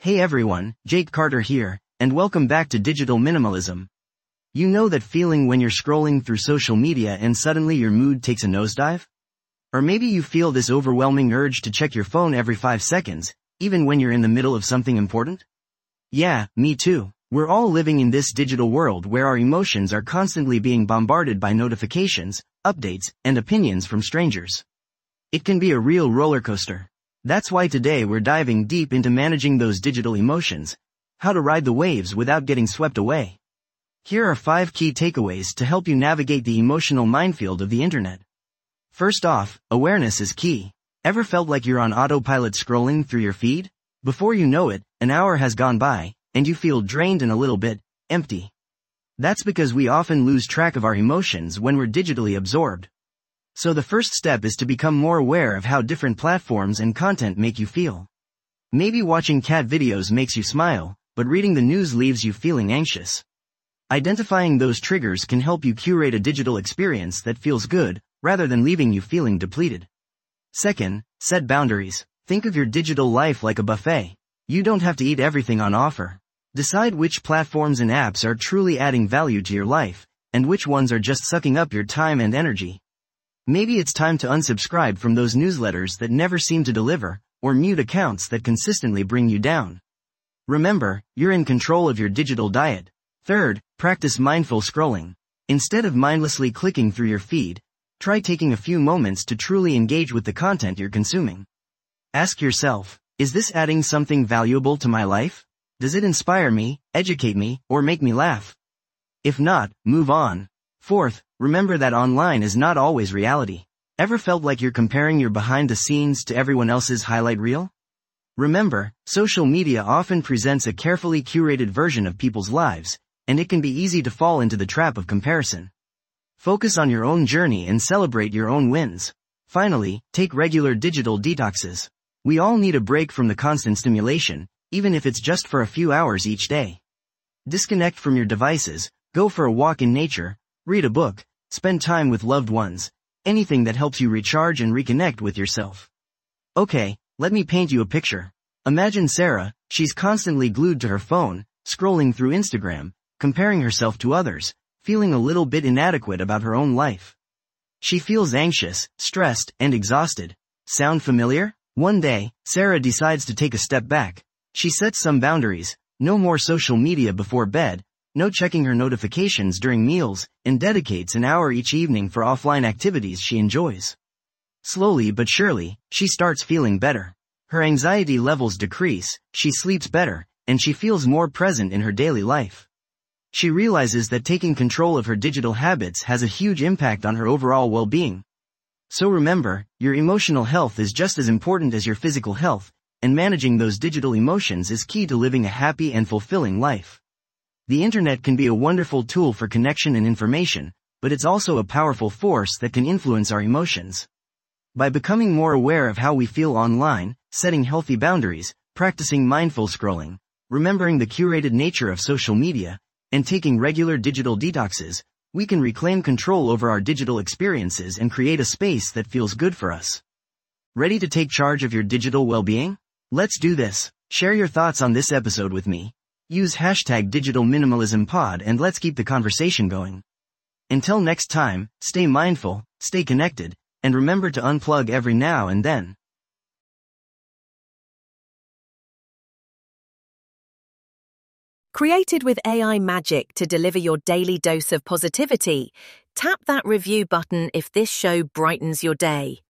Hey everyone, Jake Carter here, and welcome back to Digital Minimalism. You know that feeling when you're scrolling through social media and suddenly your mood takes a nosedive? Or maybe you feel this overwhelming urge to check your phone every 5 seconds, even when you're in the middle of something important? Yeah, me too. We're all living in this digital world where our emotions are constantly being bombarded by notifications, updates, and opinions from strangers. It can be a real roller coaster. That's why today we're diving deep into managing those digital emotions, how to ride the waves without getting swept away. Here are 5 key takeaways to help you navigate the emotional minefield of the internet. First off, awareness is key. Ever felt like you're on autopilot scrolling through your feed? Before you know it, an hour has gone by, and you feel drained and a little bit empty. That's because we often lose track of our emotions when we're digitally absorbed. So the first step is to become more aware of how different platforms and content make you feel. Maybe watching cat videos makes you smile, but reading the news leaves you feeling anxious. Identifying those triggers can help you curate a digital experience that feels good, rather than leaving you feeling depleted. Second, set boundaries. Think of your digital life like a buffet. You don't have to eat everything on offer. Decide which platforms and apps are truly adding value to your life, and which ones are just sucking up your time and energy. Maybe it's time to unsubscribe from those newsletters that never seem to deliver, or mute accounts that consistently bring you down. Remember, you're in control of your digital diet. Third, practice mindful scrolling. Instead of mindlessly clicking through your feed, try taking a few moments to truly engage with the content you're consuming. Ask yourself, is this adding something valuable to my life? Does it inspire me, educate me, or make me laugh? If not, move on. Fourth, remember that online is not always reality. Ever felt like you're comparing your behind the scenes to everyone else's highlight reel? Remember, social media often presents a carefully curated version of people's lives, and it can be easy to fall into the trap of comparison. Focus on your own journey and celebrate your own wins. Finally, take regular digital detoxes. We all need a break from the constant stimulation, even if it's just for a few hours each day. Disconnect from your devices, go for a walk in nature, read a book, spend time with loved ones, anything that helps you recharge and reconnect with yourself. Okay, let me paint you a picture. Imagine Sarah, she's constantly glued to her phone, scrolling through Instagram, comparing herself to others, feeling a little bit inadequate about her own life. She feels anxious, stressed, and exhausted. Sound familiar? One day, Sarah decides to take a step back. She sets some boundaries: no more social media before bed, no checking her notifications during meals, and dedicates an hour each evening for offline activities she enjoys. Slowly but surely, she starts feeling better. Her anxiety levels decrease, she sleeps better, and she feels more present in her daily life. She realizes that taking control of her digital habits has a huge impact on her overall well-being. So remember, your emotional health is just as important as your physical health, and managing those digital emotions is key to living a happy and fulfilling life. The internet can be a wonderful tool for connection and information, but it's also a powerful force that can influence our emotions. By becoming more aware of how we feel online, setting healthy boundaries, practicing mindful scrolling, remembering the curated nature of social media, and taking regular digital detoxes, we can reclaim control over our digital experiences and create a space that feels good for us. Ready to take charge of your digital well-being? Let's do this. Share your thoughts on this episode with me. Use #DigitalMinimalismPod and let's keep the conversation going. Until next time, stay mindful, stay connected, and remember to unplug every now and then. Created with AI magic to deliver your daily dose of positivity, tap that review button if this show brightens your day.